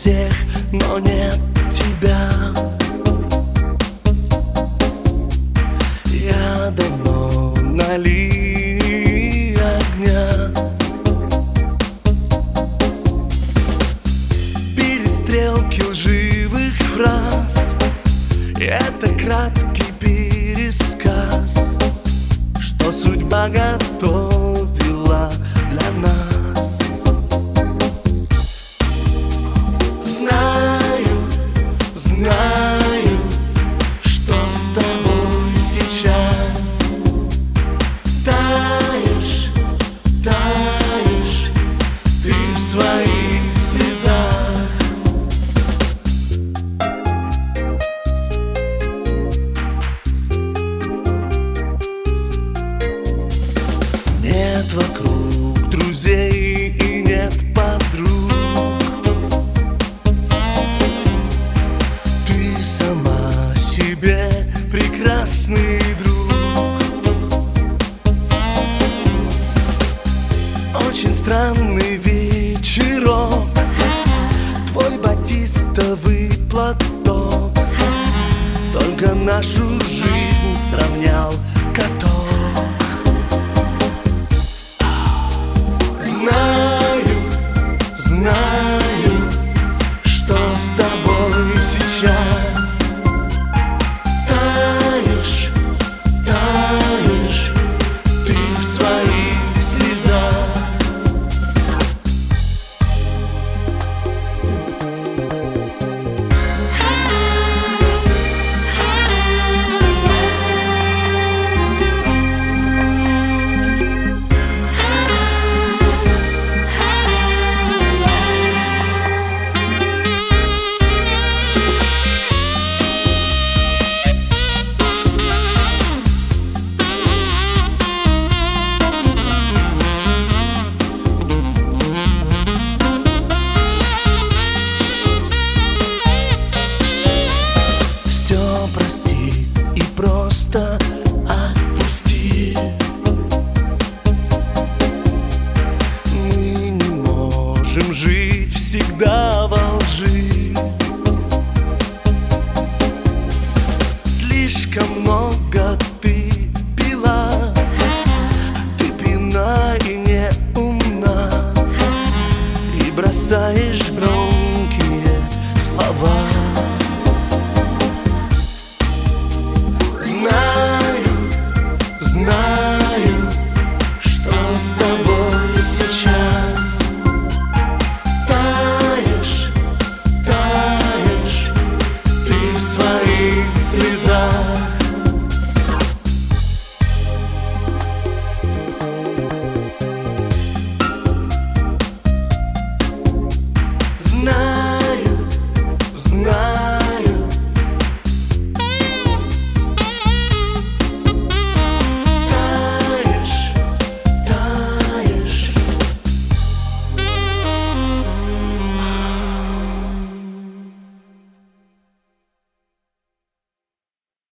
всех, но нет тебя. Я давно на линии огня. Перестрелки лживых фраз — это краткий пересказ, что судьба готовила для нас. Знаю, что с тобой сейчас. Таешь ты в своих слезах. Нет вокруг друзей и нет подруг. Ты сама себе прекрасный друг. Очень странный вечерок, твой батистовый платок только нашу жизнь сравнял каток. Знаю, что с тобой сейчас. Таешь ты в своих слезах. Прости и просто отпусти. Мы не можем жить всегда во лжи.